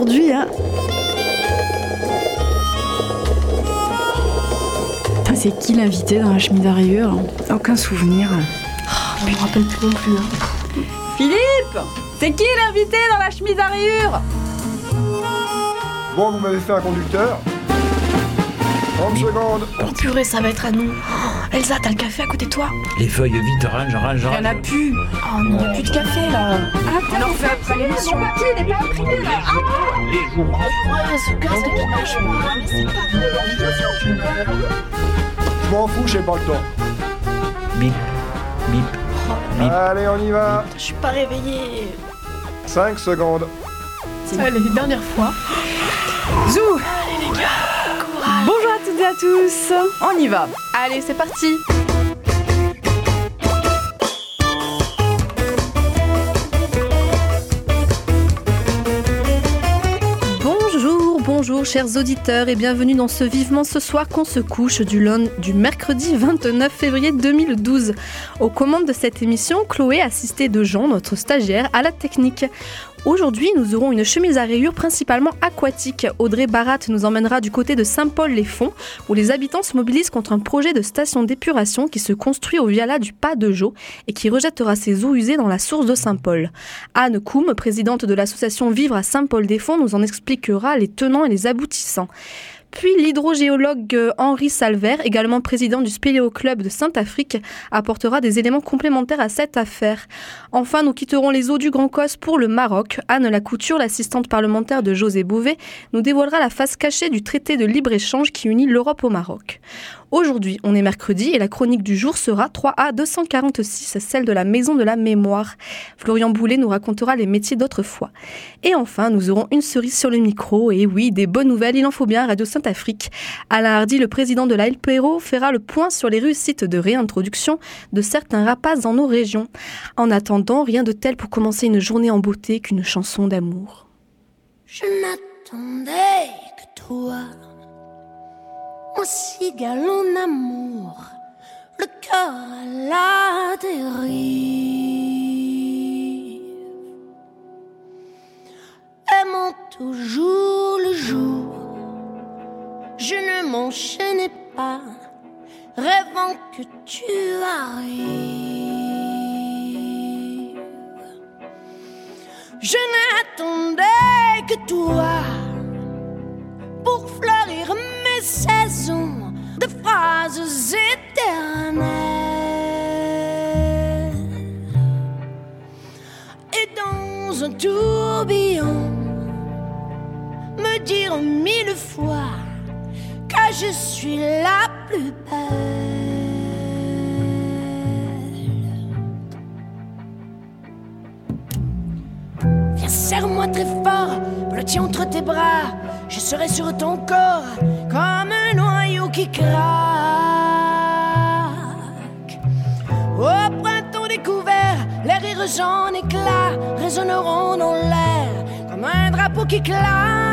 aujourd'hui, hein. C'est qui l'invité dans la chemise à rayures? Aucun souvenir. Je me rappelle plus non plus. Philippe! C'est qui l'invité dans la chemise à rayures? Bon, vous m'avez fait un conducteur. 30 secondes. Oh purée, ça va être à nous. Oh, Elsa, t'as le café à côté de toi? Les feuilles vite, range. Il y en a plus. Oh non, il n'y a plus de café là. On en refait après l'émission. Mon papier n'est pas imprimé là. Ouais, ce casque qui marche pas. Mais c'est pas Je m'en fous, j'ai pas le temps. Bip, bip, bip. Allez, on y va. Je suis pas réveillée. 5 secondes. Allez, dernière fois. Zou! Allez les gars, courage. Bonjour à toutes et à tous. On y va. Allez, c'est parti. Bonjour chers auditeurs et bienvenue dans ce Vivement ce soir qu'on se couche du mercredi 29 février 2012. Aux commandes de cette émission, Chloé assistée de Jean, notre stagiaire, à la technique. Aujourd'hui, nous aurons une chemise à rayures principalement aquatique. Audrey Barat nous emmènera du côté de Saint-Paul-les-Fonds, où les habitants se mobilisent contre un projet de station d'épuration qui se construit au vialat du Pas de Jo et qui rejettera ses eaux usées dans la source de Saint-Paul. Anne Koum, présidente de l'association Vivre à Saint-Paul-des-Fonds, nous en expliquera les tenants et les aboutissants. Puis l'hydrogéologue Henri Salver, également président du Spéléo Club de Saint-Afrique, apportera des éléments complémentaires à cette affaire. Enfin, nous quitterons les eaux du Grand Cos pour le Maroc. Anne Lacouture, l'assistante parlementaire de José Bové, nous dévoilera la face cachée du traité de libre-échange qui unit l'Europe au Maroc. Aujourd'hui, on est mercredi et la chronique du jour sera 3A 246, celle de la Maison de la Mémoire. Florian Boulet nous racontera les métiers d'autrefois. Et enfin, nous aurons une cerise sur le micro. Et oui, des bonnes nouvelles, il en faut bien à Radio Saint-Afrique. Alain Hardy, le président de la LPRO, fera le point sur les réussites de réintroduction de certains rapaces dans nos régions. En attendant, rien de tel pour commencer une journée en beauté qu'une chanson d'amour. Je n'attendais que toi. Mon cigale en amour, le cœur à la dérive. Aimant toujours le jour, je ne m'enchaînais pas, rêvant que tu arrives. Je n'attendais que toi pour fleurir mes saisons de phrases éternelles et dans un tourbillon me dire 1000 fois que je suis la plus belle. Viens, serre-moi très fort, me le tiens entre tes bras. Je serai sur ton corps comme un noyau qui craque. Au printemps découvert, les rires en éclats résonneront dans l'air comme un drapeau qui claque.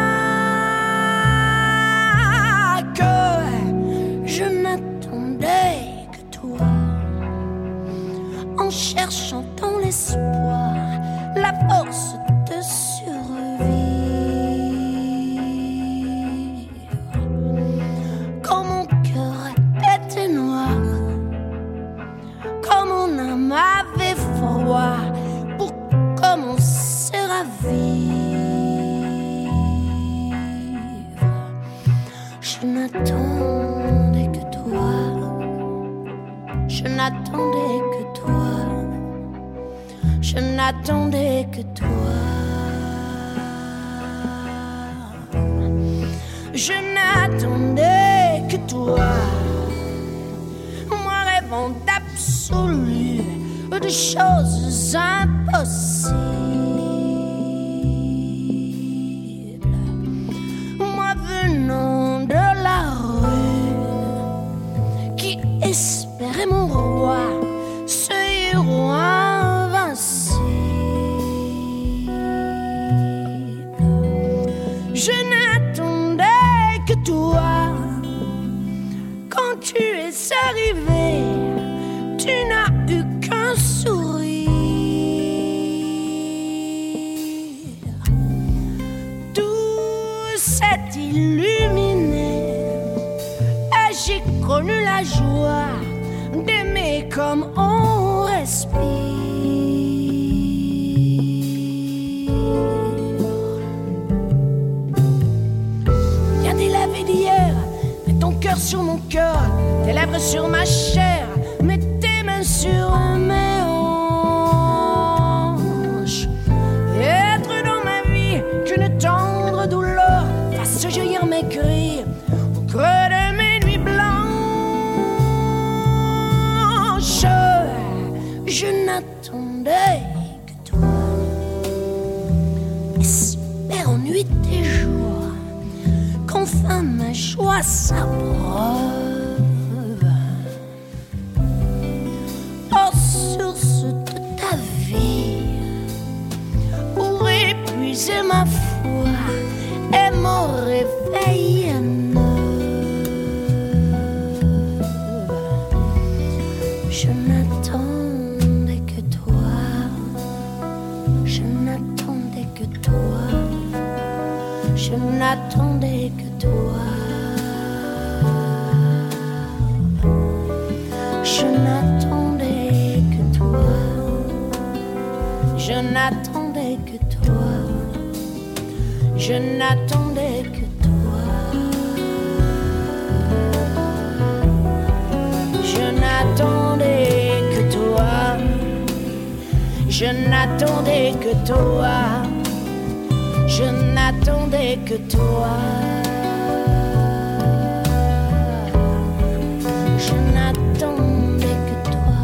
Je n'attendais que toi, en cherchant dans l'espoir la force de survivre. Quand mon cœur était noir, quand mon âme avait froid, pour commencer à vivre, je n'attendais que toi, je n'attendais que toi, je n'attendais que toi. Je n'attendais que toi, moi rêvant d'absolu, de choses impossibles, moi venant de la rue, qui espérait mon roi, ce héros invincible. Je n'attendais que toi, quand tu es arrivé, tu n'as eu qu'un sourire. Tout j'ai connu la joie d'aimer comme on respire. Viens délaver d'hier, mets ton cœur sur mon cœur, tes lèvres sur ma chair, mets tes mains sur mes hanches. Et être dans ma vie qu'une tendre douleur fasse jaillir mes cris au creux de mes nuits blanches. Je n'attendais que toi, espère en nuit et jour qu'enfin ma joie s'abreuve. Oh, source de ta vie, pour épuiser ma foi et mon réveil neuf. Je n'attendais que toi, je n'attendais que toi, je n'attendais que toi. Je n'attendais que toi, je n'attendais que toi, je n'attendais que toi, je n'attendais que toi, je n'attendais que toi, je n'attendais que toi. Je n'attendais que toi,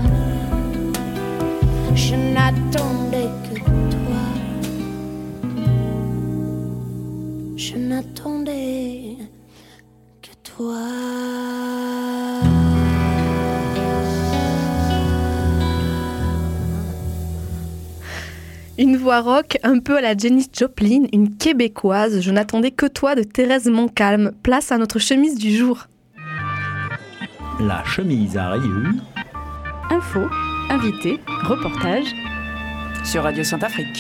je n'attendais que toi, je n'attendais que toi. Une voix rock un peu à la Janis Joplin, une québécoise, Je n'attendais que toi de Thérèse Montcalm. Place à notre chemise du jour. La chemise arrive. Info, invité, reportage sur Radio Sainte-Afrique.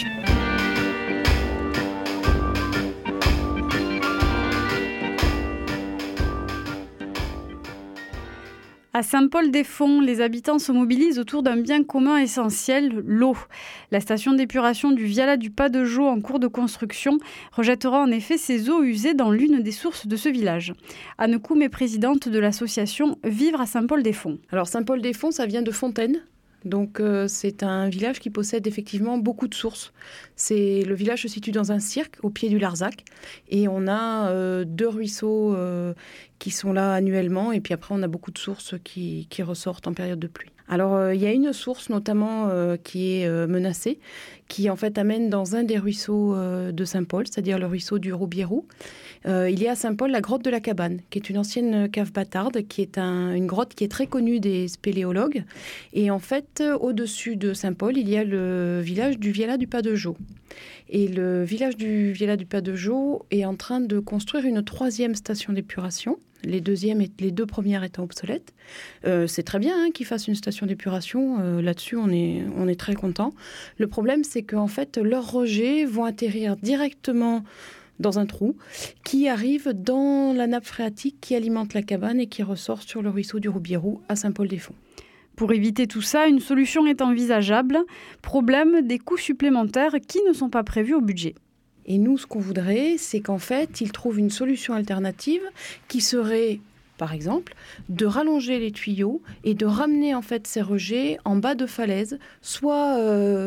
À Saint-Paul-des-Fonds, les habitants se mobilisent autour d'un bien commun essentiel, l'eau. La station d'épuration du Viala du Pas-de-Jaux, en cours de construction, rejettera en effet ses eaux usées dans l'une des sources de ce village. Anne Koum est présidente de l'association Vivre à Saint-Paul-des-Fonds. Alors Saint-Paul-des-Fonds, ça vient de Fontaine. Donc c'est un village qui possède effectivement beaucoup de sources. Le village se situe dans un cirque au pied du Larzac et on a 2 ruisseaux qui sont là annuellement et puis après on a beaucoup de sources qui ressortent en période de pluie. Alors il y a une source notamment qui est menacée, qui en fait amène dans un des ruisseaux de Saint-Paul, c'est-à-dire le ruisseau du Roubiérou. Il y a à Saint-Paul la grotte de la Cabane, qui est une ancienne cave bâtarde, qui est une grotte qui est très connue des spéléologues. Et en fait, au-dessus de Saint-Paul, il y a le village du Viala du Pas-de-Jaux. Et le village du Viala du Pas-de-Jaux est en train de construire une 3e station d'épuration. Les 2 premières étant obsolètes. C'est très bien qu'ils fassent une station d'épuration. Là-dessus, on est très contents. Le problème, c'est qu'en fait, leurs rejets vont atterrir directement dans un trou qui arrive dans la nappe phréatique qui alimente la cabane et qui ressort sur le ruisseau du Roubiérou à Saint-Paul-des-Fonds. Pour éviter tout ça, une solution est envisageable. Problème, des coûts supplémentaires qui ne sont pas prévus au budget. Et nous, ce qu'on voudrait, c'est qu'en fait, ils trouvent une solution alternative qui serait, par exemple, de rallonger les tuyaux et de ramener en fait ces rejets en bas de falaise, soit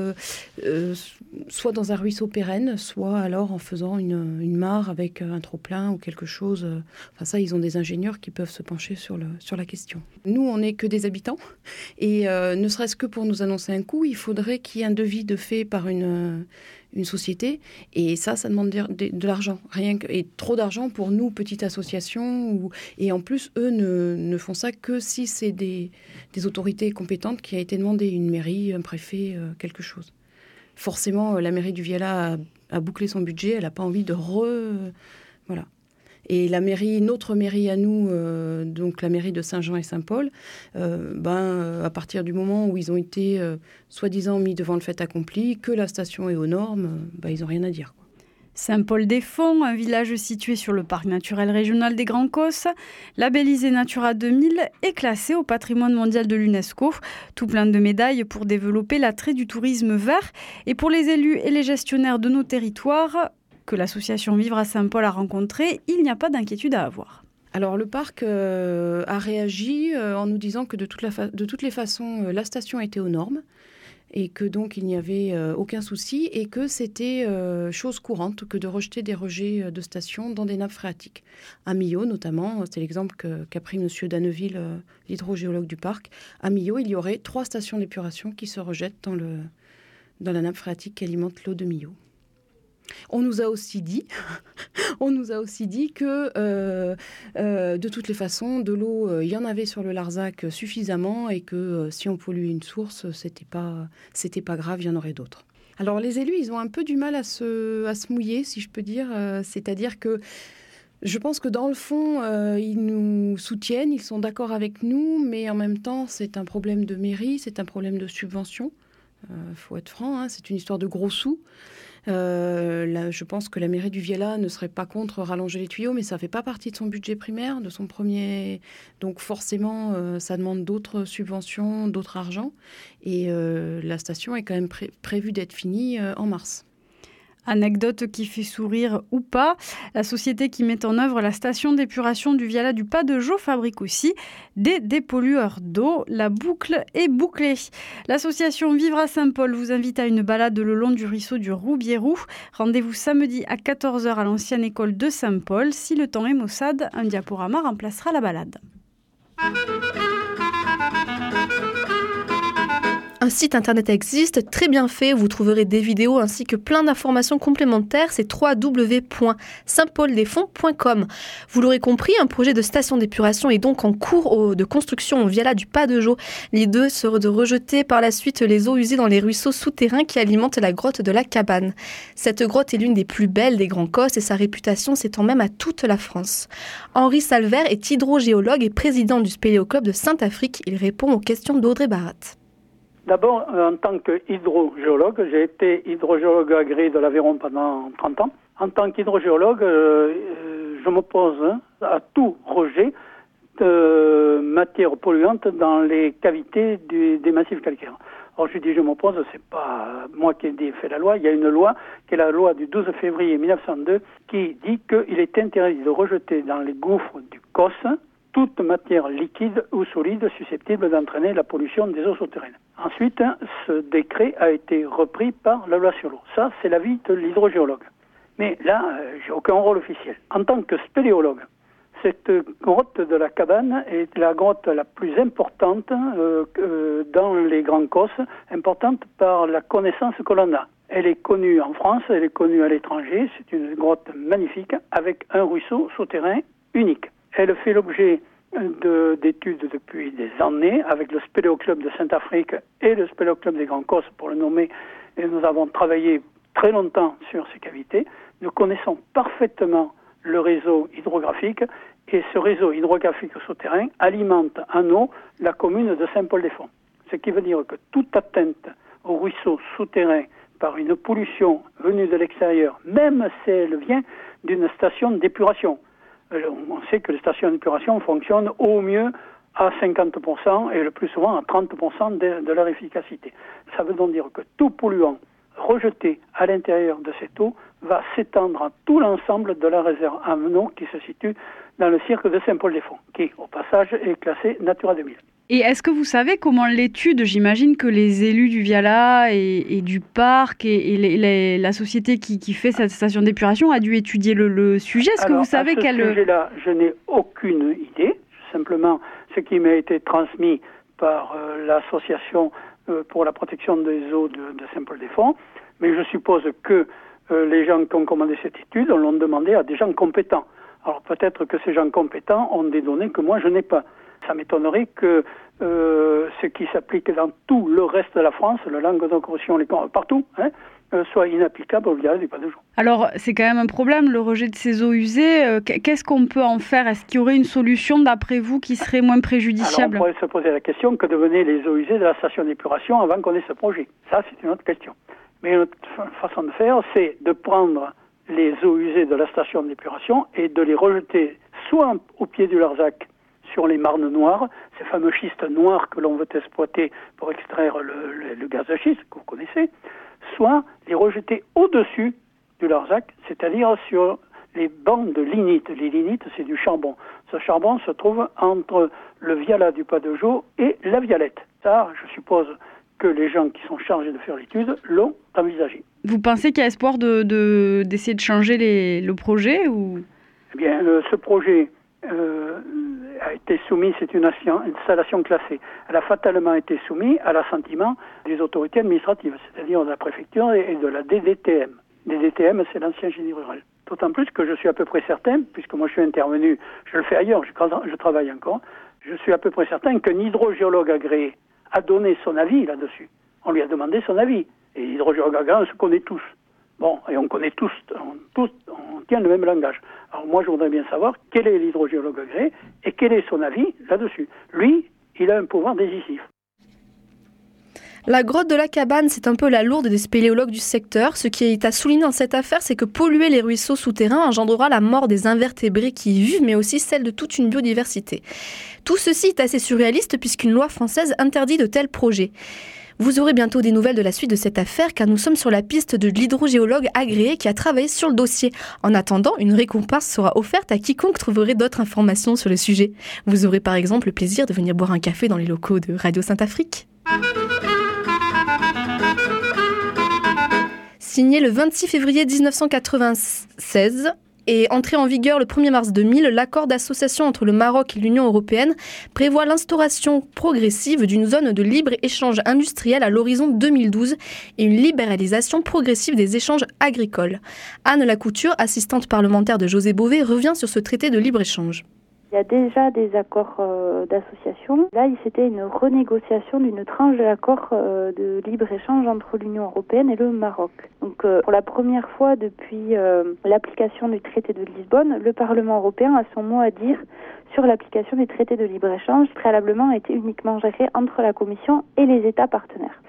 dans un ruisseau pérenne, soit alors en faisant une mare avec un trop-plein ou quelque chose. Enfin ça, ils ont des ingénieurs qui peuvent se pencher sur la question. Nous, on n'est que des habitants et ne serait-ce que pour nous annoncer un coût, il faudrait qu'il y ait un devis de fait par une société, et ça demande de l'argent, et trop d'argent pour nous, petite association, et en plus, eux ne font ça que si c'est des autorités compétentes qui a été demandé, une mairie, un préfet, quelque chose. Forcément, la mairie du Viala a bouclé son budget, elle n'a pas envie de voilà. Et notre mairie à nous, donc la mairie de Saint-Jean et Saint-Paul, à partir du moment où ils ont été soi-disant mis devant le fait accompli, que la station est aux normes, ils n'ont rien à dire, quoi. Saint-Paul-des-Fonts, un village situé sur le parc naturel régional des Grands Causses, labellisé Natura 2000 et classé au patrimoine mondial de l'UNESCO. Tout plein de médailles pour développer l'attrait du tourisme vert. Et pour les élus et les gestionnaires de nos territoires que l'association Vivre à Saint-Paul a rencontrés, il n'y a pas d'inquiétude à avoir. Alors le parc a réagi en nous disant que de toutes les façons, la station était aux normes. Et que donc il n'y avait aucun souci et que c'était chose courante que de rejeter des rejets de stations dans des nappes phréatiques. À Millau notamment, c'est l'exemple qu'a pris M. Danneville, l'hydrogéologue du parc. À Millau, il y aurait 3 stations d'épuration qui se rejettent dans la nappe phréatique qui alimente l'eau de Millau. On nous a aussi dit que de toutes les façons, de l'eau, il y en avait sur le Larzac suffisamment et que si on polluait une source, c'était pas grave, il y en aurait d'autres. Alors les élus, ils ont un peu du mal à se mouiller, si je peux dire. C'est-à-dire que je pense que dans le fond, ils nous soutiennent, ils sont d'accord avec nous, mais en même temps, c'est un problème de mairie, c'est un problème de subvention. Faut être franc, c'est une histoire de gros sous. Là, je pense que la mairie du Viala ne serait pas contre rallonger les tuyaux, mais ça ne fait pas partie de son budget primaire, de son premier. Donc forcément, ça demande d'autres subventions, d'autres argent. Et la station est quand même prévue d'être finie en mars. Anecdote qui fait sourire ou pas, la société qui met en œuvre la station d'épuration du Viala du Pas de Jo fabrique aussi des dépollueurs d'eau. La boucle est bouclée. L'association Vivre à Saint-Paul vous invite à une balade le long du ruisseau du Roubiérou. Rendez-vous samedi à 14h à l'ancienne école de Saint-Paul. Si le temps est maussade, un diaporama remplacera la balade. Un site internet existe, très bien fait, vous trouverez des vidéos ainsi que plein d'informations complémentaires, c'est www.saintpauldesfonts.com. Vous l'aurez compris, un projet de station d'épuration est donc en cours de construction au Viala du Pas de Jo. L'idée serait de rejeter par la suite les eaux usées dans les ruisseaux souterrains qui alimentent la grotte de la Cabane. Cette grotte est l'une des plus belles des Grands Causses et sa réputation s'étend même à toute la France. Henri Salvert est hydrogéologue et président du Spéléoclub de Saint-Afrique. Il répond aux questions d'Audrey Barat. D'abord, en tant qu'hydrogéologue, j'ai été hydrogéologue agréé de l'Aveyron pendant 30 ans. En tant qu'hydrogéologue, je m'oppose à tout rejet de matières polluantes dans les cavités des massifs calcaires. Alors je dis je m'oppose, c'est pas moi qui ai fait la loi. Il y a une loi qui est la loi du 12 février 1902 qui dit qu'il est interdit de rejeter dans les gouffres du COS toute matière liquide ou solide susceptible d'entraîner la pollution des eaux souterraines. Ensuite, ce décret a été repris par la loi sur l'eau. Ça, c'est l'avis de l'hydrogéologue. Mais là, j'ai aucun rôle officiel. En tant que spéléologue, cette grotte de la Cabane est la grotte la plus importante dans les Grands Causses, importante par la connaissance que l'on a. Elle est connue en France, elle est connue à l'étranger. C'est une grotte magnifique avec un ruisseau souterrain unique. Elle fait l'objet d'études depuis des années avec le Spéléoclub de Saint-Afrique et le Spéléoclub des Grands Causses pour le nommer. Et nous avons travaillé très longtemps sur ces cavités. Nous connaissons parfaitement le réseau hydrographique et ce réseau hydrographique souterrain alimente en eau la commune de Saint-Paul-des-Fonts. Ce qui veut dire que toute atteinte au ruisseau souterrain par une pollution venue de l'extérieur, même si elle vient d'une station d'épuration, on sait que les stations d'épuration fonctionnent au mieux à 50% et le plus souvent à 30% de leur efficacité. Ça veut donc dire que tout polluant rejeté à l'intérieur de cette eau va s'étendre à tout l'ensemble de la réserve en eau qui se situe dans le cirque de Saint-Paul-des-Fonts, qui, au passage, est classé Natura 2000. Et est-ce que vous savez comment l'étude, j'imagine que les élus du Viala et du parc et la société qui fait cette station d'épuration a dû étudier le sujet? Est-ce que vous savez à ce sujet-là, je n'ai aucune idée. Simplement, ce qui m'a été transmis par l'association pour la protection des eaux de Saint-Paul-des-Fonts. Mais je suppose que les gens qui ont commandé cette étude, on l'ont demandé à des gens compétents. Alors peut-être que ces gens compétents ont des données que moi je n'ai pas. Ça m'étonnerait que ce qui s'applique dans tout le reste de la France, le Languedoc-Roussillon, partout, soit inapplicable au Viala du Pas de Jo. Alors, c'est quand même un problème, le rejet de ces eaux usées. Qu'est-ce qu'on peut en faire? Est-ce qu'il y aurait une solution, d'après vous, qui serait moins préjudiciable? Alors, on pourrait se poser la question, que devenaient les eaux usées de la station d'épuration avant qu'on ait ce projet? Ça, c'est une autre question. Mais une autre façon de faire, c'est de prendre les eaux usées de la station d'épuration et de les rejeter soit au pied du Larzac sur les marnes noires, ces fameux schistes noirs que l'on veut exploiter pour extraire le gaz de schiste que vous connaissez, soit les rejeter au-dessus du Larzac, c'est-à-dire sur les bancs de lignite. Les lignites, c'est du charbon. Ce charbon se trouve entre le Viala du Pas-de-Jaux et la Vialette. Ça, je suppose que les gens qui sont chargés de faire l'étude l'ont envisagé. Vous pensez qu'il y a espoir d'essayer de changer le projet ou... Eh bien, ce projet a été soumis, c'est une installation classée. Elle a fatalement été soumise à l'assentiment des autorités administratives, c'est-à-dire de la préfecture et de la DDTM. DDTM, c'est l'ancien génie rural. D'autant plus que je suis à peu près certain, puisque moi je suis intervenu, je le fais ailleurs, je travaille encore, je suis à peu près certain qu'un hydrogéologue agréé a donné son avis là-dessus. On lui a demandé son avis. Et l'hydrogéologue agréé, on se connaît tous. Bon, et on connaît tous, on tient le même langage. Alors moi, je voudrais bien savoir quel est l'hydrogéologue agréé et quel est son avis là-dessus. Lui, il a un pouvoir décisif. La grotte de la Cabane, c'est un peu la lourde des spéléologues du secteur. Ce qui est à souligner dans cette affaire, c'est que polluer les ruisseaux souterrains engendrera la mort des invertébrés qui y vivent, mais aussi celle de toute une biodiversité. Tout ceci est assez surréaliste puisqu'une loi française interdit de tels projets. Vous aurez bientôt des nouvelles de la suite de cette affaire car nous sommes sur la piste de l'hydrogéologue agréé qui a travaillé sur le dossier. En attendant, une récompense sera offerte à quiconque trouverait d'autres informations sur le sujet. Vous aurez par exemple le plaisir de venir boire un café dans les locaux de Radio Saint-Afrique. Signé le 26 février 1996 et entré en vigueur le 1er mars 2000, l'accord d'association entre le Maroc et l'Union européenne prévoit l'instauration progressive d'une zone de libre-échange industriel à l'horizon 2012 et une libéralisation progressive des échanges agricoles. Anne Lacouture, assistante parlementaire de José Bové, revient sur ce traité de libre-échange. Il y a déjà des accords d'association. Là, c'était une renégociation d'une tranche de l'accord de libre-échange entre l'Union européenne et le Maroc. Donc, pour la première fois depuis l'application du traité de Lisbonne, le Parlement européen a son mot à dire sur l'application des traités de libre-échange, préalablement a été uniquement géré entre la Commission et les États partenaires.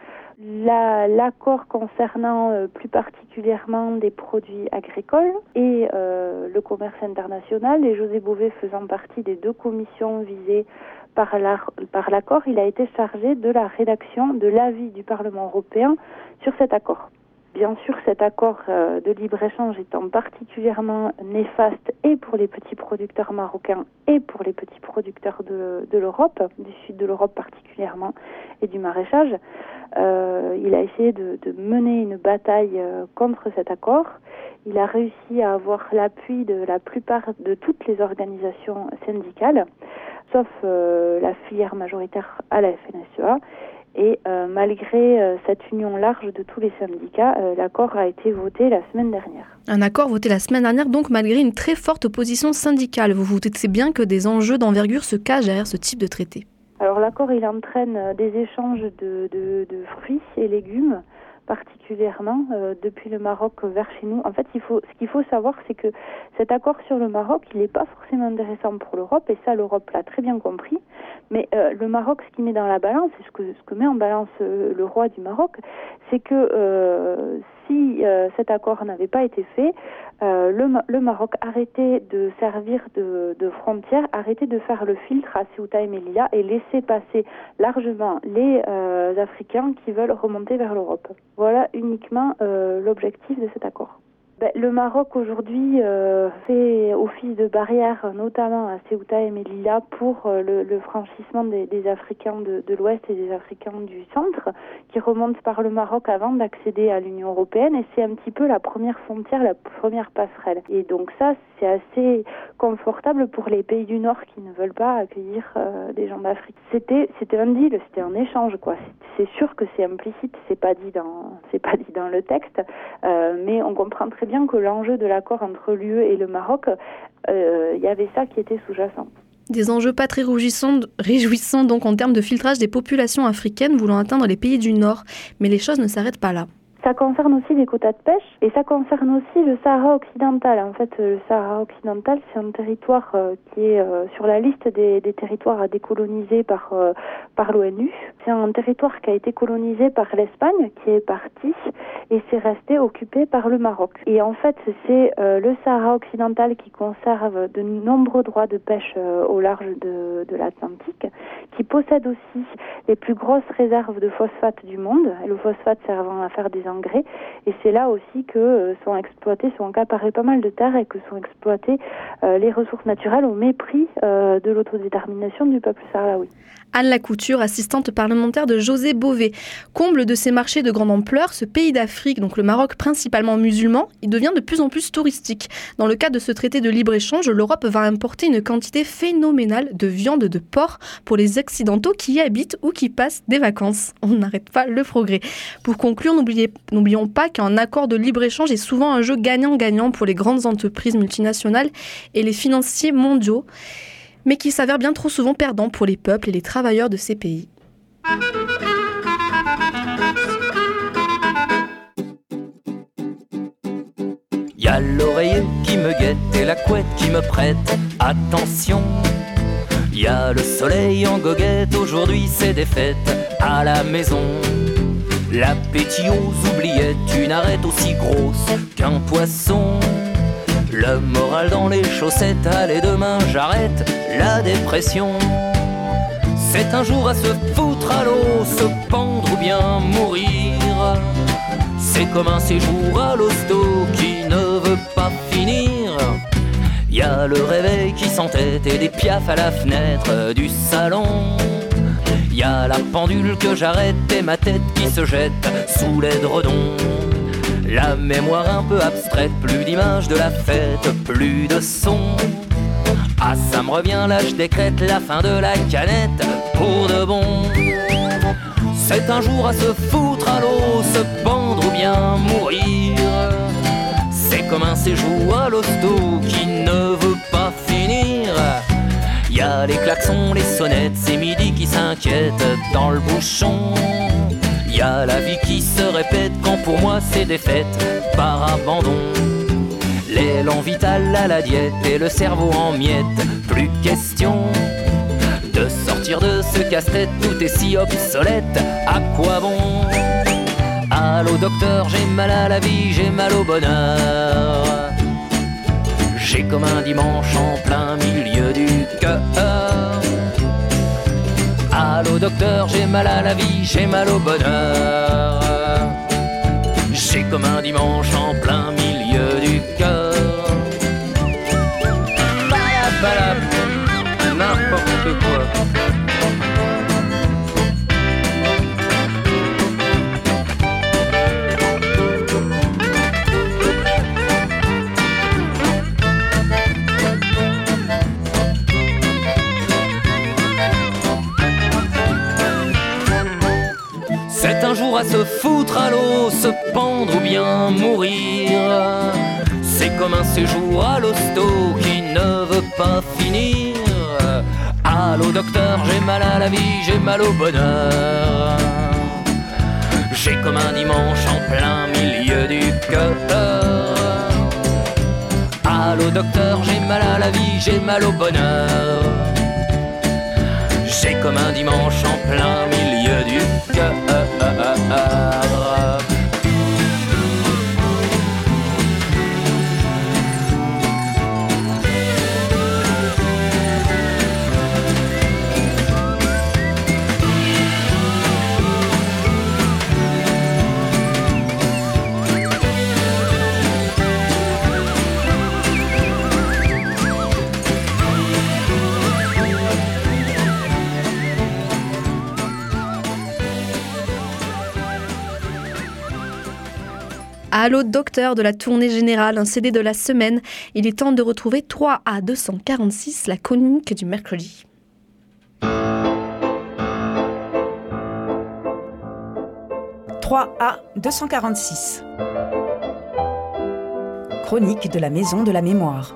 L'accord concernant plus particulièrement des produits agricoles et le commerce international, et José Bové faisant partie des deux commissions visées par l'accord, il a été chargé de la rédaction de l'avis du Parlement européen sur cet accord. Bien sûr, cet accord de libre-échange étant particulièrement néfaste et pour les petits producteurs marocains et pour les petits producteurs de l'Europe, du sud de l'Europe particulièrement, et du maraîchage, il a essayé de mener une bataille contre cet accord. Il a réussi à avoir l'appui de la plupart de toutes les organisations syndicales, sauf la filière majoritaire à la FNSEA. Et malgré cette union large de tous les syndicats, l'accord a été voté la semaine dernière. Un accord voté la semaine dernière, donc malgré une très forte opposition syndicale. Vous vous doutez bien que des enjeux d'envergure se cachent derrière ce type de traité. Alors l'accord, il entraîne des échanges de fruits et légumes, particulièrement depuis le Maroc vers chez nous. En fait, ce qu'il faut savoir, c'est que cet accord sur le Maroc, il n'est pas forcément intéressant pour l'Europe, et ça, l'Europe l'a très bien compris. Mais le Maroc, ce qu'il met dans la balance, et ce que met en balance le roi du Maroc, c'est que si cet accord n'avait pas été fait, le Maroc arrêtait de servir de frontière, arrêtait de faire le filtre à Ceuta et Melilla et laisser passer largement les Africains qui veulent remonter vers l'Europe. Voilà uniquement l'objectif de cet accord. Le Maroc aujourd'hui fait office de barrière, notamment à Ceuta et Melilla, pour le franchissement des Africains de l'Ouest et des Africains du Centre, qui remontent par le Maroc avant d'accéder à l'Union européenne, et c'est un petit peu la première frontière, la première passerelle. Et donc ça, c'est assez confortable pour les pays du Nord qui ne veulent pas accueillir des gens d'Afrique. C'était un deal, c'était un échange, quoi. C'est sûr que c'est implicite, c'est pas dit dans le texte, mais on comprend très bien que l'enjeu de l'accord entre l'UE et le Maroc, il y avait ça qui était sous-jacent. Des enjeux pas très réjouissants donc en termes de filtrage des populations africaines voulant atteindre les pays du Nord. Mais les choses ne s'arrêtent pas là. Ça concerne aussi les quotas de pêche et ça concerne aussi le Sahara occidental. En fait, le Sahara occidental, c'est un territoire qui est sur la liste des territoires à décoloniser par l'ONU. C'est un territoire qui a été colonisé par l'Espagne, qui est partie et c'est resté occupé par le Maroc. Et en fait, c'est le Sahara occidental qui conserve de nombreux droits de pêche au large de l'Atlantique, qui possède aussi les plus grosses réserves de phosphate du monde, et le phosphate servant à faire des engrais, et c'est là aussi que sont accaparées pas mal de terres et que sont exploitées les ressources naturelles au mépris de l'autodétermination du peuple sahraoui. Anne Lacouture, assistante parlementaire de José Bové. Comble de ces marchés de grande ampleur, ce pays d'Afrique, donc le Maroc principalement musulman, il devient de plus en plus touristique. Dans le cadre de ce traité de libre-échange, l'Europe va importer une quantité phénoménale de viande de porc pour les Occidentaux qui y habitent ou qui passent des vacances. On n'arrête pas le progrès. Pour conclure, n'oublions pas qu'un accord de libre-échange est souvent un jeu gagnant-gagnant pour les grandes entreprises multinationales et les financiers mondiaux, mais qui s'avère bien trop souvent perdant pour les peuples et les travailleurs de ces pays. Y a l'oreiller qui me guette et la couette qui me prête attention. Y a le soleil en goguette, aujourd'hui c'est des fêtes à la maison. L'appétit aux oubliettes, une arête aussi grosse qu'un poisson. Le moral dans les chaussettes, allez demain j'arrête la dépression. C'est un jour à se foutre à l'eau, se pendre ou bien mourir. C'est comme un séjour à l'hosto qui ne veut pas finir. Y a le réveil qui s'entête et des piafs à la fenêtre du salon. Y a la pendule que j'arrête et ma tête qui se jette sous l'édredon. La mémoire un peu abstraite, plus d'images de la fête, plus de son. Ah ça me revient là, je décrète la fin de la canette pour de bon. C'est un jour à se foutre à l'eau, se pendre ou bien mourir. C'est comme un séjour à l'hosto qui ne veut pas finir. Y a les klaxons, les sonnettes, c'est midi qui s'inquiète dans le bouchon. Y a la vie qui se répète quand pour moi c'est défaite par abandon. L'élan vital à la diète et le cerveau en miettes, plus question de sortir de ce casse-tête, tout est si obsolète, à quoi bon? Allô docteur, j'ai mal à la vie, j'ai mal au bonheur. J'ai comme un dimanche en plein milieu du cœur. Allô docteur, j'ai mal à la vie, j'ai mal au bonheur. J'ai comme un dimanche en plein milieu du cœur. Balap, n'importe quoi. C'est un jour à se foutre à l'eau, se pendre ou bien mourir. C'est comme un séjour à l'hosto qui ne veut pas finir. Allô docteur, j'ai mal à la vie, j'ai mal au bonheur. J'ai comme un dimanche en plein milieu du cœur. Allô docteur, j'ai mal à la vie, j'ai mal au bonheur. J'ai comme un dimanche en plein milieu du cœur. Allô docteur de la tournée générale, un CD de la semaine. Il est temps de retrouver 3A 246, la chronique du mercredi. « 3A 246 Chronique de la Maison de la Mémoire.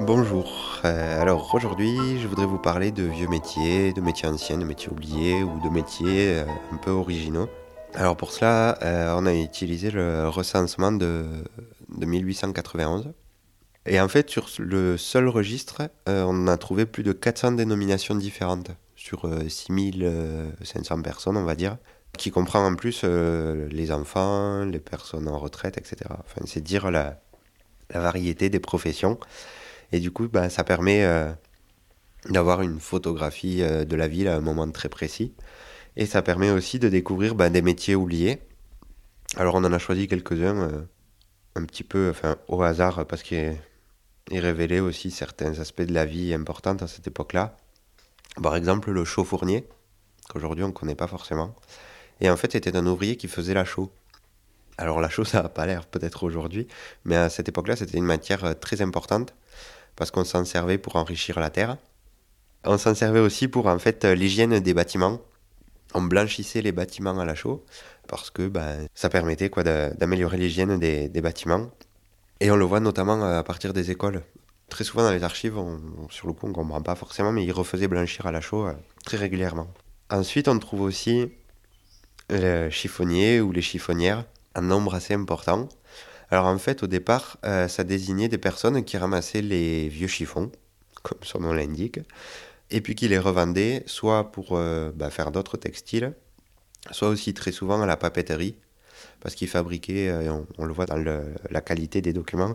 Bonjour, alors aujourd'hui je voudrais vous parler de vieux métiers, de métiers anciens, de métiers oubliés ou de métiers un peu originaux. Alors pour cela, on a utilisé le recensement de 1891. Et en fait, sur le seul registre, on a trouvé plus de 400 dénominations différentes, sur 6500 personnes, on va dire, qui comprend en plus les enfants, les personnes en retraite, etc. Enfin, c'est dire la variété des professions. Et du coup, ça permet d'avoir une photographie de la ville à un moment très précis. Et ça permet aussi de découvrir des métiers oubliés. Alors on en a choisi quelques-uns un petit peu au hasard parce qu'ils révélaient aussi certains aspects de la vie importants à cette époque-là. Par exemple, le chaux-fournier, qu'aujourd'hui on ne connaît pas forcément. Et en fait, c'était un ouvrier qui faisait la chaux. Alors la chaux, ça n'a pas l'air peut-être aujourd'hui, mais à cette époque-là, c'était une matière très importante parce qu'on s'en servait pour enrichir la terre. On s'en servait aussi pour en fait l'hygiène des bâtiments. On blanchissait les bâtiments à la chaux parce que ça permettait d'améliorer l'hygiène des bâtiments. Et on le voit notamment à partir des écoles. Très souvent dans les archives, sur le coup on ne comprend pas forcément, mais ils refaisaient blanchir à la chaux très régulièrement. Ensuite, on trouve aussi le chiffonnier ou les chiffonnières, un nombre assez important. Alors en fait, au départ, ça désignait des personnes qui ramassaient les vieux chiffons, comme son nom l'indique, et puis qui les revendaient soit pour faire d'autres textiles, soit aussi très souvent à la papeterie, parce qu'ils fabriquaient, on le voit dans la qualité des documents,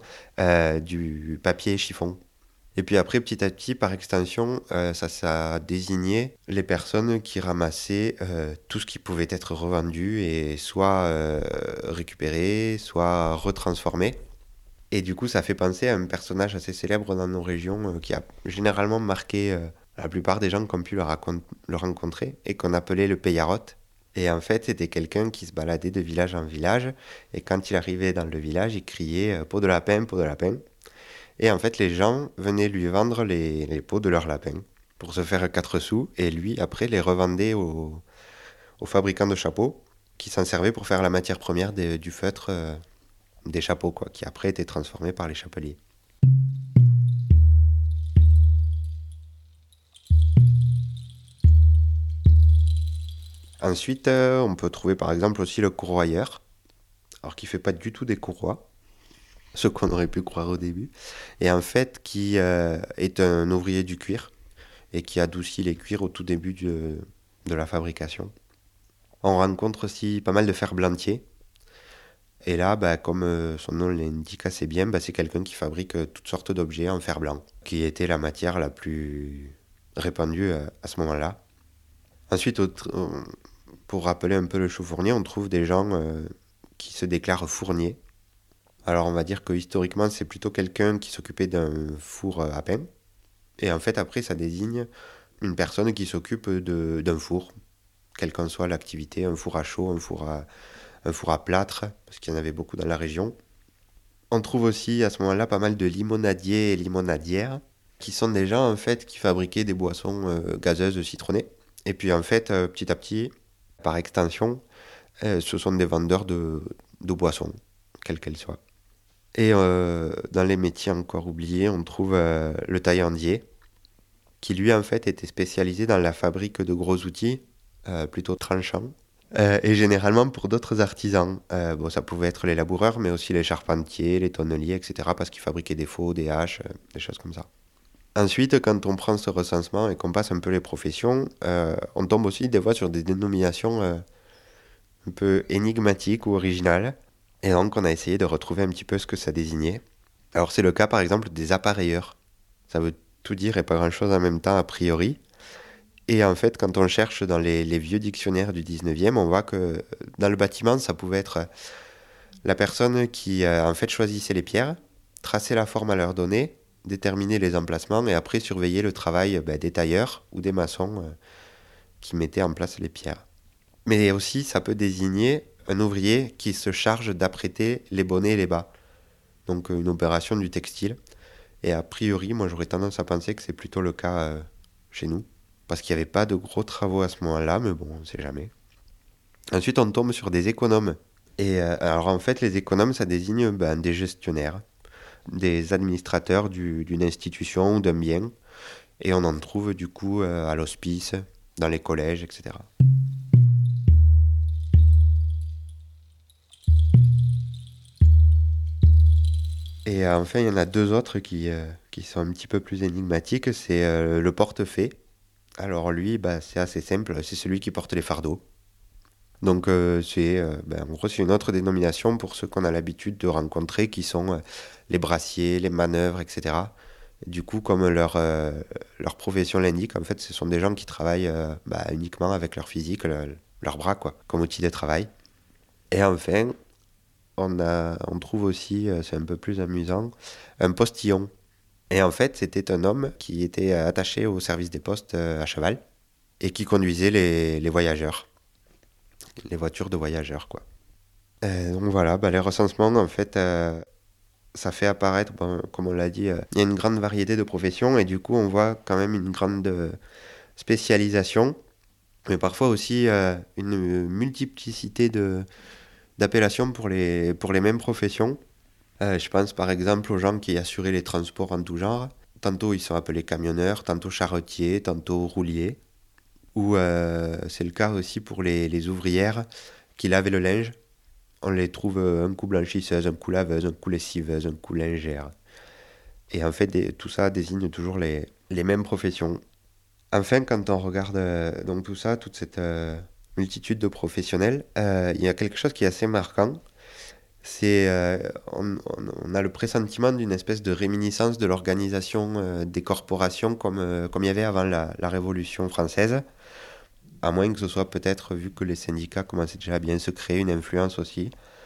du papier chiffon. Et puis après, petit à petit, par extension, ça désignait les personnes qui ramassaient tout ce qui pouvait être revendu et soit récupéré, soit retransformé. Et du coup, ça fait penser à un personnage assez célèbre dans nos régions qui a généralement marqué la plupart des gens qui ont pu le rencontrer et qu'on appelait le Peyarotte. Et en fait, c'était quelqu'un qui se baladait de village en village. Et quand il arrivait dans le village, il criait « Peau de lapin, peau de lapin ». Et en fait, les gens venaient lui vendre les peaux de leur lapin pour se faire 4 sous. Et lui, après, les revendait aux fabricants de chapeaux qui s'en servaient pour faire la matière première du feutre des chapeaux, qui après était transformé par les chapeliers. Ensuite, on peut trouver par exemple aussi le courroyeur, alors qui ne fait pas du tout des courroies, ce qu'on aurait pu croire au début, et en fait qui est un ouvrier du cuir et qui adoucit les cuirs au tout début de la fabrication. On rencontre aussi pas mal de ferblantiers, et là, comme son nom l'indique assez bien, c'est quelqu'un qui fabrique toutes sortes d'objets en fer blanc, qui était la matière la plus répandue à ce moment-là. Ensuite, pour rappeler un peu le chaux-fournier, on trouve des gens qui se déclarent fourniers. Alors on va dire que historiquement c'est plutôt quelqu'un qui s'occupait d'un four à pain. Et en fait après ça désigne une personne qui s'occupe d'un four, quelle qu'en soit l'activité, un four à chaud, un four à plâtre, parce qu'il y en avait beaucoup dans la région. On trouve aussi à ce moment-là pas mal de limonadiers et limonadières, qui sont des gens en fait qui fabriquaient des boissons gazeuses citronnées. Et puis en fait petit à petit, par extension, ce sont des vendeurs de boissons, quelles qu'elles soient. Et dans les métiers encore oubliés, on trouve le taillandier, qui lui en fait était spécialisé dans la fabrique de gros outils, plutôt tranchants, et généralement pour d'autres artisans. Ça pouvait être les laboureurs, mais aussi les charpentiers, les tonneliers, etc., parce qu'ils fabriquaient des faux, des haches, des choses comme ça. Ensuite, quand on prend ce recensement et qu'on passe un peu les professions, on tombe aussi des fois sur des dénominations un peu énigmatiques ou originales. Et donc, on a essayé de retrouver un petit peu ce que ça désignait. Alors, c'est le cas, par exemple, des appareilleurs. Ça veut tout dire et pas grand-chose en même temps, a priori. Et en fait, quand on cherche dans les vieux dictionnaires du 19e, on voit que dans le bâtiment, ça pouvait être la personne qui, en fait, choisissait les pierres, traçait la forme à leur donner, déterminer les emplacements et après surveiller le travail des tailleurs ou des maçons qui mettaient en place les pierres. Mais aussi, ça peut désigner un ouvrier qui se charge d'apprêter les bonnets et les bas. Donc une opération du textile. Et a priori, moi j'aurais tendance à penser que c'est plutôt le cas chez nous. Parce qu'il n'y avait pas de gros travaux à ce moment-là, mais bon, on ne sait jamais. Ensuite, on tombe sur des économes. Et alors en fait, les économes, ça désigne des gestionnaires. des administrateurs d'une institution ou d'un bien. Et on en trouve du coup à l'hospice, dans les collèges, etc. Et enfin, il y en a 2 autres qui sont un petit peu plus énigmatiques. C'est le porte-fée. Alors lui, c'est assez simple, c'est celui qui porte les fardeaux. Donc en gros, c'est une autre dénomination pour ceux qu'on a l'habitude de rencontrer, qui sont les brassiers, les manœuvres, etc. Du coup, comme leur profession l'indique, en fait, ce sont des gens qui travaillent uniquement avec leur physique, leurs bras, quoi, comme outil de travail. Et enfin, on trouve aussi, c'est un peu plus amusant, un postillon. Et en fait, c'était un homme qui était attaché au service des postes à cheval et qui conduisait les voyageurs, les voitures de voyageurs, quoi. Donc voilà, les recensements, en fait, ça fait apparaître, comme on l'a dit, il y a une grande variété de professions et du coup, on voit quand même une grande spécialisation, mais parfois aussi une multiplicité d'appellations pour les mêmes professions. Je pense par exemple aux gens qui assuraient les transports en tout genre. Tantôt ils sont appelés camionneurs, tantôt charretiers, tantôt rouliers. Ou c'est le cas aussi pour les ouvrières qui lavaient le linge. On les trouve un coup blanchisseuses, un coup laveuses, un coup lessiveuses, un coup lingères. Et en fait, tout ça désigne toujours les mêmes professions. Enfin, quand on regarde donc tout ça, toute cette multitude de professionnels, il y a quelque chose qui est assez marquant. C'est on a le pressentiment d'une espèce de réminiscence de l'organisation des corporations comme il y avait avant la Révolution française, à moins que ce soit peut-être, vu que les syndicats commençaient déjà à bien se créer, une influence aussi,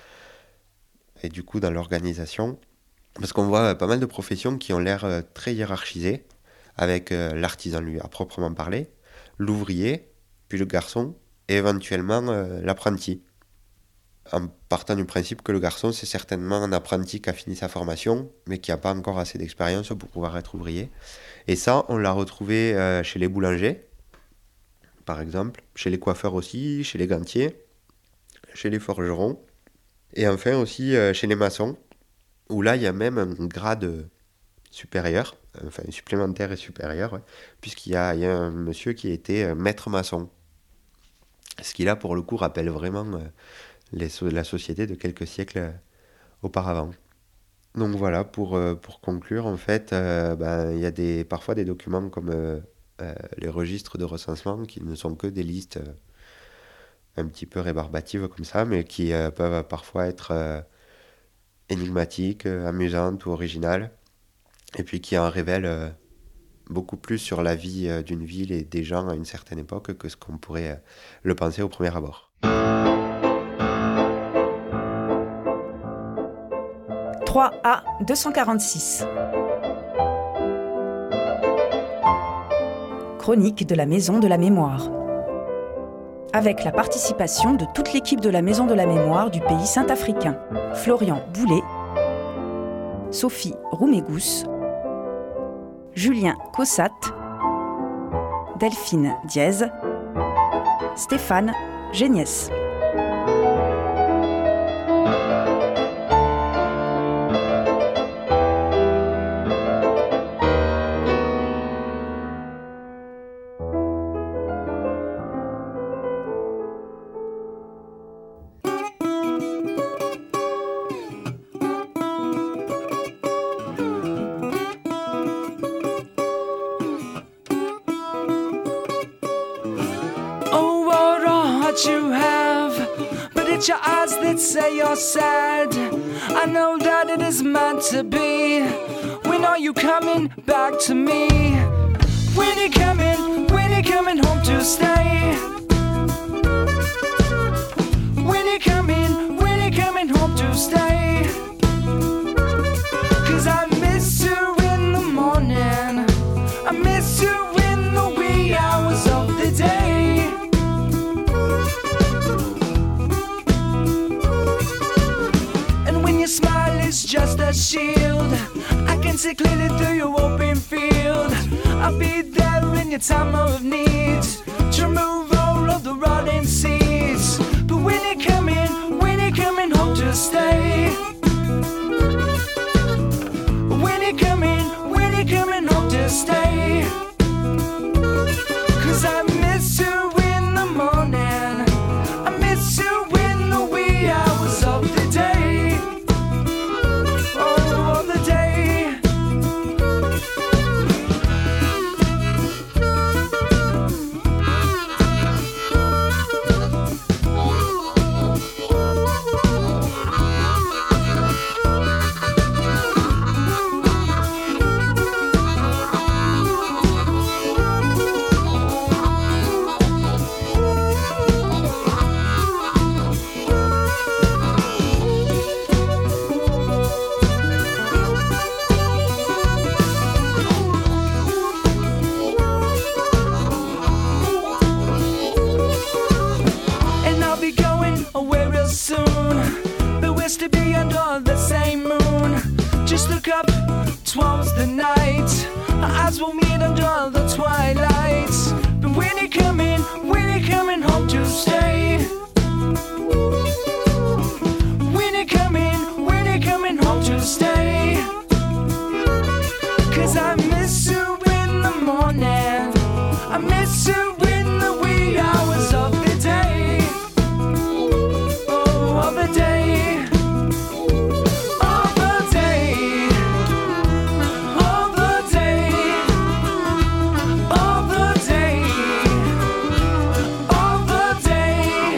et du coup dans l'organisation, parce qu'on voit pas mal de professions qui ont l'air très hiérarchisées, avec l'artisan lui à proprement parler, l'ouvrier, puis le garçon, et éventuellement l'apprenti. En partant du principe que le garçon, c'est certainement un apprenti qui a fini sa formation, mais qui n'a pas encore assez d'expérience pour pouvoir être ouvrier. Et ça, on l'a retrouvé chez les boulangers, par exemple, chez les coiffeurs aussi, chez les gantiers, chez les forgerons, et enfin aussi chez les maçons, où là, il y a même un grade supérieur, enfin supplémentaire et supérieur, ouais, puisqu'il y a un monsieur qui était maître maçon. Ce qui là, pour le coup, rappelle vraiment la société de quelques siècles auparavant. Donc voilà, pour conclure, en fait, il y a parfois des documents comme les registres de recensement qui ne sont que des listes un petit peu rébarbatives comme ça, mais qui peuvent parfois être énigmatiques, amusantes ou originales, et puis qui en révèlent beaucoup plus sur la vie d'une ville et des gens à une certaine époque que ce qu'on pourrait le penser au premier abord. 3A 246. Chronique de la Maison de la Mémoire. Avec la participation de toute l'équipe de la Maison de la Mémoire du pays saint-africain. Florian Boulet, Sophie Roumégous, Julien Cossat, Delphine Diez, Stéphane Géniès. You have, but it's your eyes that say you're sad. I know that it is meant to be. When are you coming back to me? When you coming home to stay? When you coming home to stay? 'Cause I miss you in the morning, I miss you in the wee hours of the day. Your smile is just a shield, I can see clearly through your open field. I'll be there in your time of need to remove all of the rotting seeds. But when you're coming home to stay? woke up, 'twas the night. Our eyes will meet under the twilight. But when you coming home to stay? When you coming home to stay? 'Cause I miss you in the morning, I miss you in the wee hours of the day. Oh, of the day. Of the day. Of the day. Of the day. Of the day.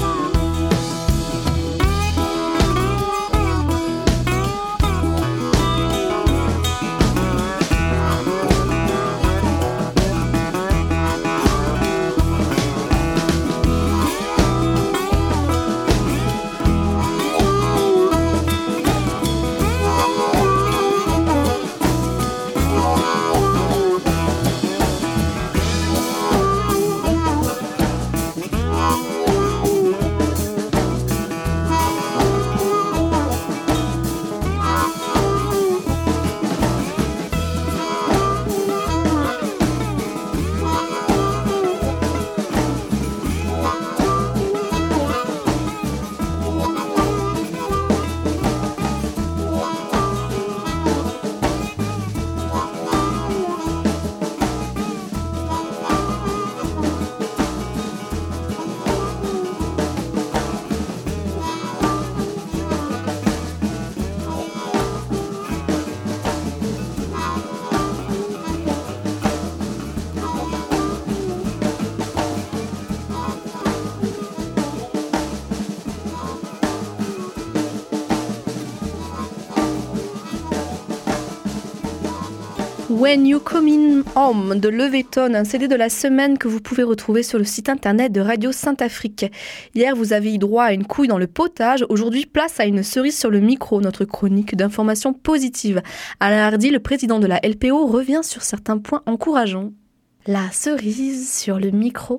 When You Coming Home de Leveton, un CD de la semaine que vous pouvez retrouver sur le site internet de Radio Saint-Afrique. Hier, vous avez eu droit à une couille dans le potage. Aujourd'hui, place à une cerise sur le micro, notre chronique d'informations positives. Alain Hardy, le président de la LPO, revient sur certains points encourageants. La cerise sur le micro.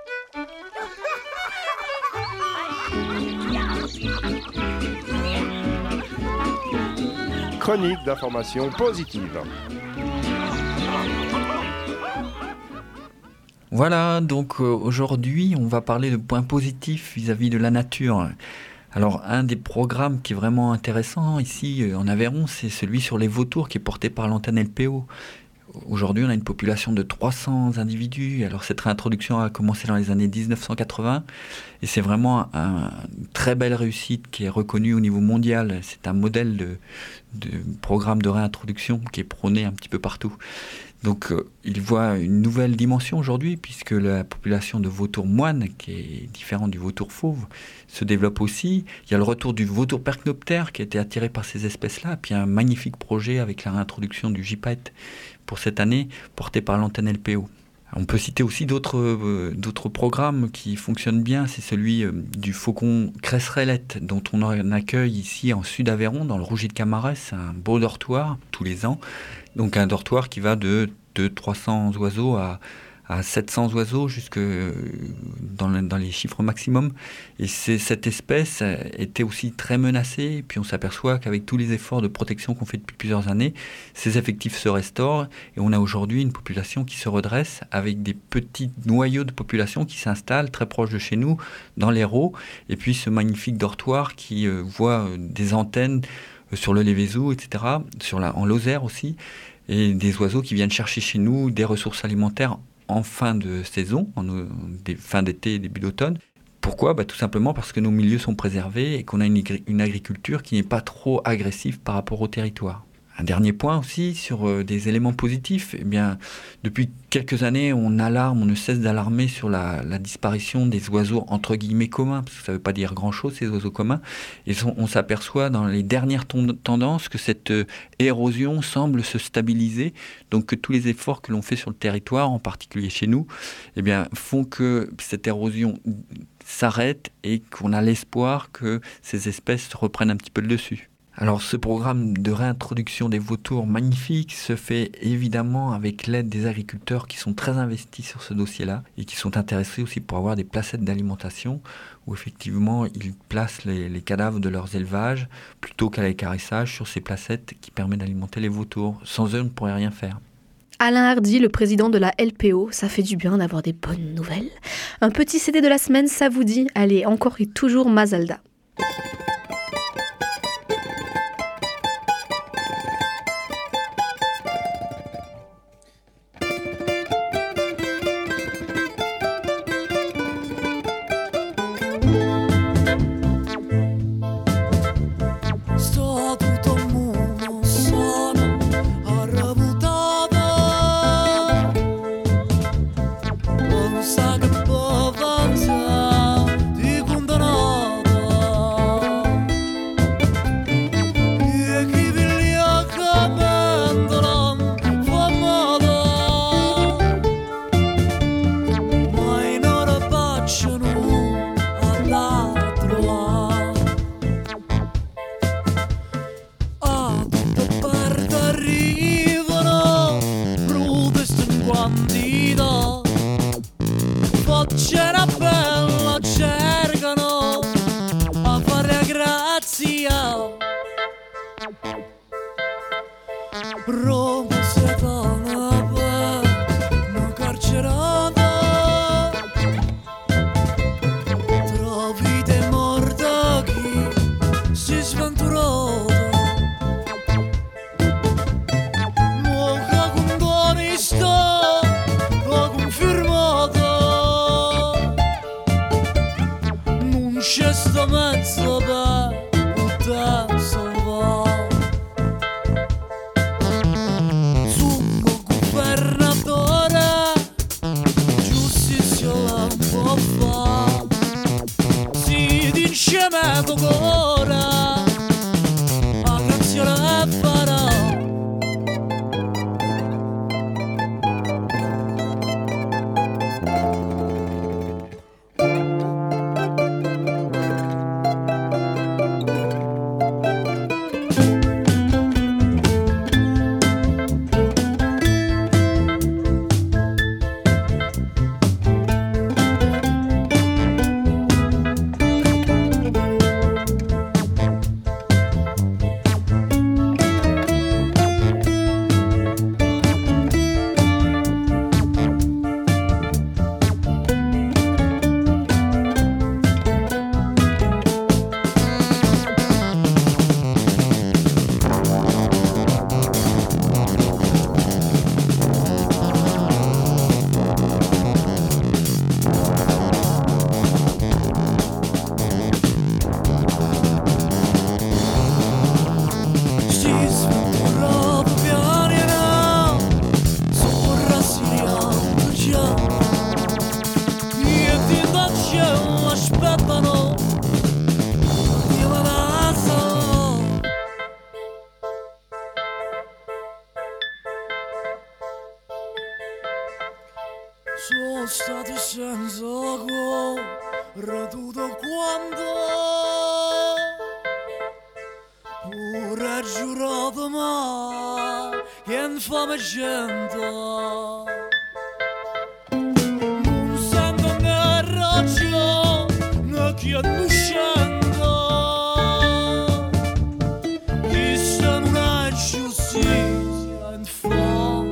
Chronique d'informations positives. Voilà, donc aujourd'hui, on va parler de points positifs vis-à-vis de la nature. Alors, un des programmes qui est vraiment intéressant ici en Aveyron, c'est celui sur les vautours qui est porté par l'antenne LPO. Aujourd'hui, on a une population de 300 individus. Alors, cette réintroduction a commencé dans les années 1980 et c'est vraiment une très belle réussite qui est reconnue au niveau mondial. C'est un modèle de programme de réintroduction qui est prôné un petit peu partout. Donc, il voit une nouvelle dimension aujourd'hui puisque la population de vautours moines, qui est différente du vautour fauve, se développe aussi. Il y a le retour du vautour percnoptère qui a été attiré par ces espèces-là. Puis un magnifique projet avec la réintroduction du gypaète pour cette année, porté par l'antenne LPO. On peut citer aussi d'autres programmes qui fonctionnent bien. C'est celui du faucon cresserellette, dont on en accueille ici en Sud-Aveyron, dans le Rougy de Camarès, un beau dortoir tous les ans. Donc un dortoir qui va de 300 oiseaux à 700 oiseaux jusque dans les chiffres maximum. Et cette espèce était aussi très menacée. Et puis on s'aperçoit qu'avec tous les efforts de protection qu'on fait depuis plusieurs années, ces effectifs se restaurent. Et on a aujourd'hui une population qui se redresse avec des petits noyaux de population qui s'installent très proches de chez nous, dans l'Hérault. Et puis ce magnifique dortoir qui voit des antennes sur le Lévézou, etc., en Lozère aussi, et des oiseaux qui viennent chercher chez nous des ressources alimentaires en fin de saison, fin d'été et début d'automne. Pourquoi ? Tout simplement parce que nos milieux sont préservés et qu'on a une agriculture qui n'est pas trop agressive par rapport au territoire. Un dernier point aussi sur des éléments positifs. Eh bien, depuis quelques années, on ne cesse d'alarmer sur la disparition des oiseaux entre guillemets communs, parce que ça ne veut pas dire grand-chose, ces oiseaux communs. Et on s'aperçoit dans les dernières tendances que cette érosion semble se stabiliser, donc que tous les efforts que l'on fait sur le territoire, en particulier chez nous, eh bien, font que cette érosion s'arrête et qu'on a l'espoir que ces espèces reprennent un petit peu le dessus. Alors ce programme de réintroduction des vautours magnifique se fait évidemment avec l'aide des agriculteurs qui sont très investis sur ce dossier-là et qui sont intéressés aussi pour avoir des placettes d'alimentation où effectivement ils placent les cadavres de leurs élevages plutôt qu'à l'équarrissage sur ces placettes qui permettent d'alimenter les vautours. Sans eux, on ne pourrait rien faire. Alain Hardy, le président de la LPO, ça fait du bien d'avoir des bonnes nouvelles. Un petit CD de la semaine, ça vous dit? Allez, encore et toujours Mazalda. Sono stato senza cuore tutto quanto, pure giurato mai che infame gente non sento né ragione né chi è scendo, chi se non è giustizia infame.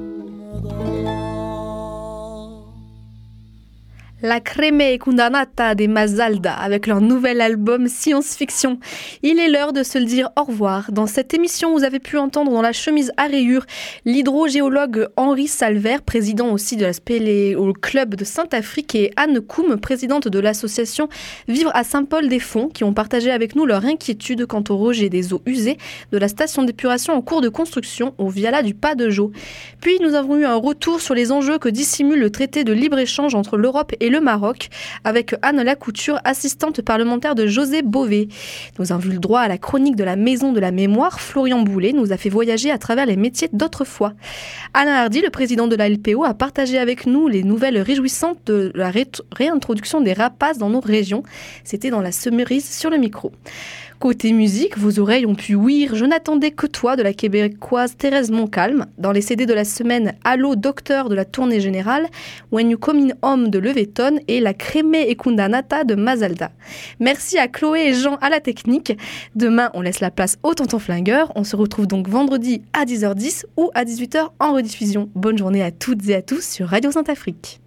La Creme Kundanata des Mazalda avec leur nouvel album Science-Fiction. Il est l'heure de se le dire au revoir. Dans cette émission, vous avez pu entendre dans la chemise à rayures l'hydrogéologue Henri Salver, président aussi de la Spéléo Club de Saint-Afrique, et Anne Koum, présidente de l'association Vivre à Saint-Paul-des-Fonds, qui ont partagé avec nous leur inquiétude quant au rejet des eaux usées de la station d'épuration en cours de construction au Viala du Pas de Jo. Puis nous avons eu un retour sur les enjeux que dissimule le traité de libre-échange entre l'Europe et le Maroc, Maroc avec Anne Lacouture, assistante parlementaire de José Bové. Nous avons vu le droit à la chronique de la Maison de la Mémoire. Florian Boulet nous a fait voyager à travers les métiers d'autrefois. Alain Hardy, le président de la LPO, a partagé avec nous les nouvelles réjouissantes de la réintroduction des rapaces dans nos régions. C'était dans la Cerise sur le micro. Côté musique, vos oreilles ont pu ouïr « Je n'attendais que toi » de la québécoise Thérèse Montcalm, dans les CD de la semaine « Allô Docteur » de la tournée générale, « When You Come In Home » de Leveton et la Crémé et Kunda Nata de Mazalda. Merci à Chloé et Jean à la technique. Demain, on laisse la place au Tonton Flingueur. On se retrouve donc vendredi à 10h10 ou à 18h en rediffusion. Bonne journée à toutes et à tous sur Radio Sainte-Afrique.